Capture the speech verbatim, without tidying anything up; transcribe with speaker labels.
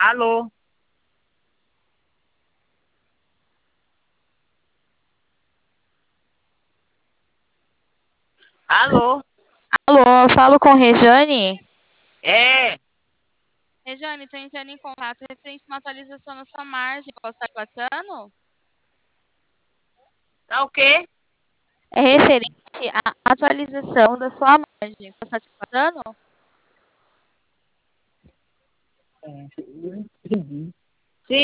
Speaker 1: Alô? Alô?
Speaker 2: Alô, falo com Rejane.
Speaker 1: É,
Speaker 2: Rejane, estou entrando em contato referente a uma atualização na sua margem. Posso estar passando?
Speaker 1: tá o quê?
Speaker 2: É referente à atualização da sua margem. Posso estar te passando?
Speaker 1: É,